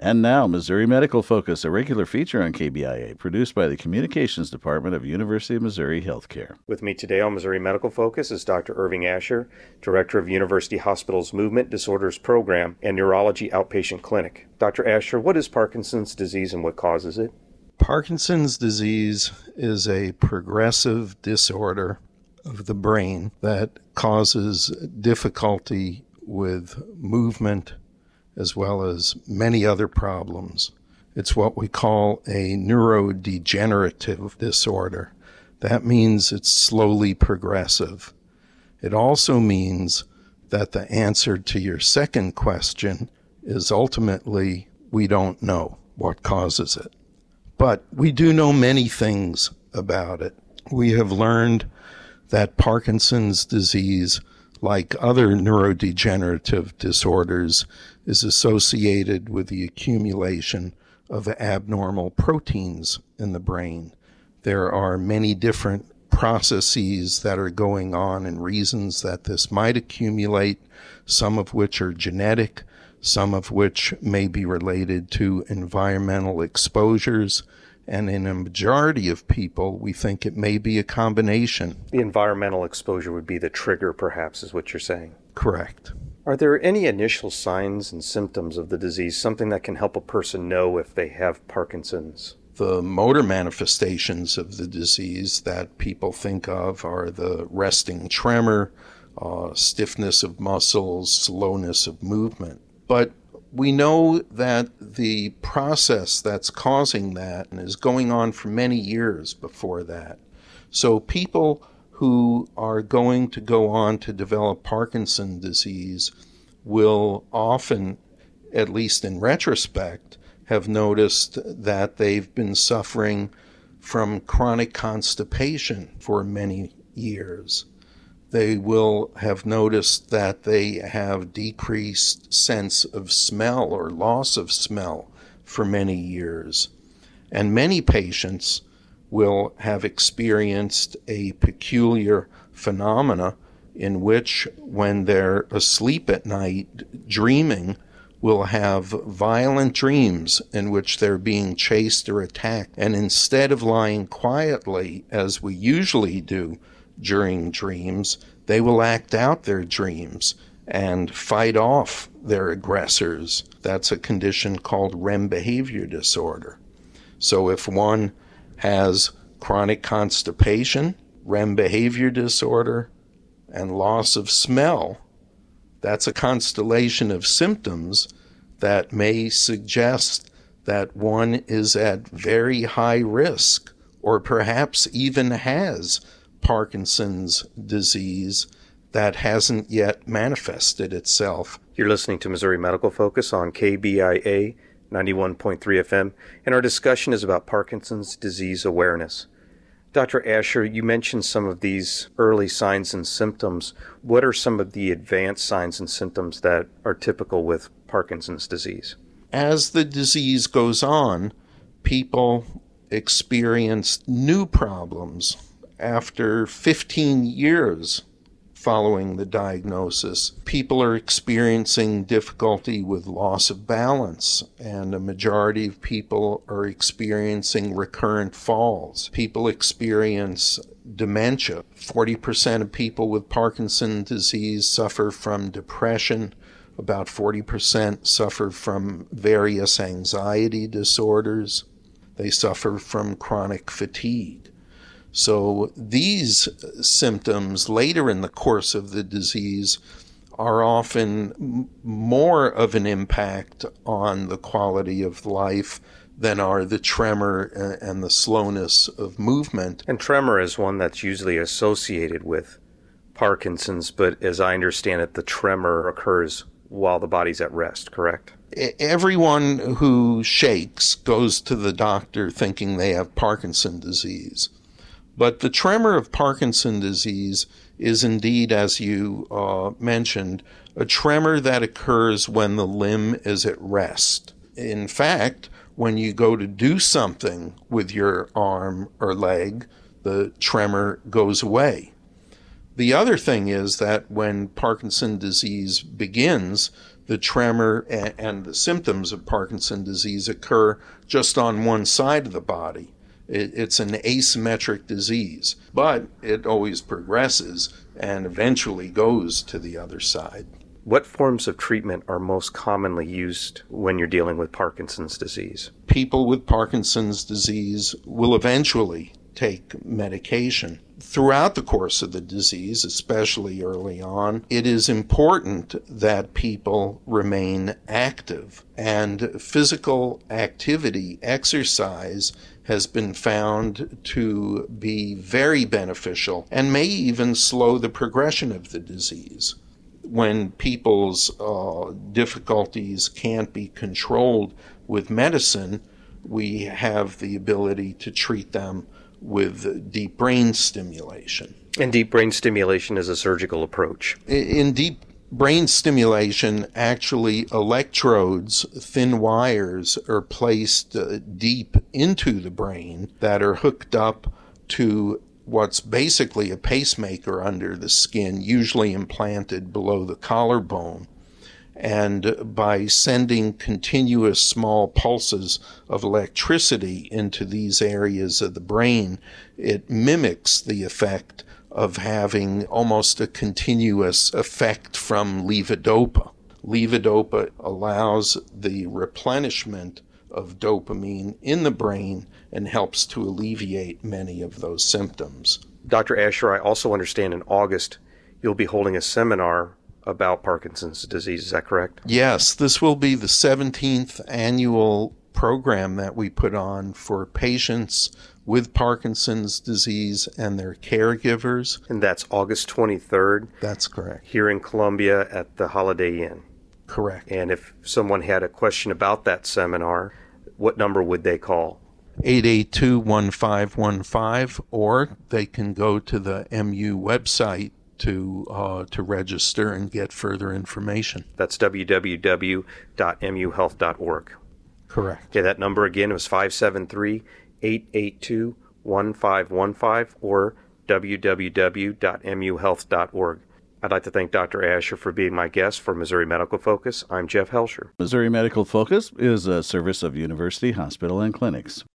And now, Missouri Medical Focus, a regular feature on KBIA, produced by the Communications Department of University of Missouri Healthcare. With me today on Missouri Medical Focus is Dr. Irving Asher, Director of University Hospital's Movement Disorders Program and Neurology Outpatient Clinic. Dr. Asher, what is Parkinson's disease and what causes it? Parkinson's disease is a progressive disorder of the brain that causes difficulty with movement as well as many other problems. It's what we call a neurodegenerative disorder. That means it's slowly progressive. It also means that the answer to your second question is ultimately we don't know what causes it. But we do know many things about it. We have learned that Parkinson's disease, like other neurodegenerative disorders, is associated with the accumulation of abnormal proteins in the brain. There are many different processes that are going on and reasons that this might accumulate, some of which are genetic, some of which may be related to environmental exposures, and in a majority of people, we think it may be a combination. The environmental exposure would be the trigger, perhaps, is what you're saying. Correct. Are there any initial signs and symptoms of the disease, something that can help a person know if they have Parkinson's? The motor manifestations of the disease that people think of are the resting tremor, stiffness of muscles, slowness of movement. But we know that the process that's causing that is going on for many years before that. So people who are going to go on to develop Parkinson's disease will often, at least in retrospect, have noticed that they've been suffering from chronic constipation for many years. They will have noticed that they have decreased sense of smell or loss of smell for many years. And many patients will have experienced a peculiar phenomena in which, when they're asleep at night dreaming, will have violent dreams in which they're being chased or attacked. And instead of lying quietly, as we usually do during dreams, they will act out their dreams and fight off their aggressors. That's a condition called REM behavior disorder. So if one has chronic constipation, REM behavior disorder, and loss of smell, that's a constellation of symptoms that may suggest that one is at very high risk or perhaps even has Parkinson's disease that hasn't yet manifested itself. You're listening to Missouri Medical Focus on KBIA 91.3 FM, and our discussion is about Parkinson's disease awareness. Dr. Asher, you mentioned some of these early signs and symptoms. What are some of the advanced signs and symptoms that are typical with Parkinson's disease? As the disease goes on, people experience new problems. After 15 years following the diagnosis, people are experiencing difficulty with loss of balance, and a majority of people are experiencing recurrent falls. People experience dementia. 40% of people with Parkinson's disease suffer from depression. About 40% suffer from various anxiety disorders. They suffer from chronic fatigue. So these symptoms later in the course of the disease are often more of an impact on the quality of life than are the tremor and the slowness of movement. And tremor is one that's usually associated with Parkinson's, but as I understand it, the tremor occurs while the body's at rest, correct? Everyone who shakes goes to the doctor thinking they have Parkinson's disease. But the tremor of Parkinson's disease is indeed, as you mentioned, a tremor that occurs when the limb is at rest. In fact, when you go to do something with your arm or leg, the tremor goes away. The other thing is that when Parkinson's disease begins, the tremor and the symptoms of Parkinson's disease occur just on one side of the body. It's an asymmetric disease, but it always progresses and eventually goes to the other side. What forms of treatment are most commonly used when you're dealing with Parkinson's disease? People with Parkinson's disease will eventually take medication. Throughout the course of the disease, especially early on, it is important that people remain active. And physical activity, exercise, has been found to be very beneficial and may even slow the progression of the disease. When people's difficulties can't be controlled with medicine, we have the ability to treat them with deep brain stimulation. And deep brain stimulation is a surgical approach. In deep brain stimulation, actually electrodes, thin wires, are placed deep into the brain that are hooked up to what's basically a pacemaker under the skin, usually implanted below the collarbone. And by sending continuous small pulses of electricity into these areas of the brain, it mimics the effect of having almost a continuous effect from levodopa. Levodopa allows the replenishment of dopamine in the brain and helps to alleviate many of those symptoms. Dr. Asher, I also understand in August you'll be holding a seminar about Parkinson's disease. Is that correct? Yes, this will be the 17th annual program that we put on for patients with Parkinson's disease and their caregivers. And that's August 23rd? That's correct. Here in Columbia at the Holiday Inn? Correct. And if someone had a question about that seminar, what number would they call? 882-1515, or they can go to the MU website to register and get further information. That's www.muhealth.org. Correct. Okay, that number again was 573-882-1515 or www.muhealth.org. I'd like to thank Dr. Asher for being my guest for Missouri Medical Focus. I'm Jeff Helsher. Missouri Medical Focus is a service of University Hospital and Clinics.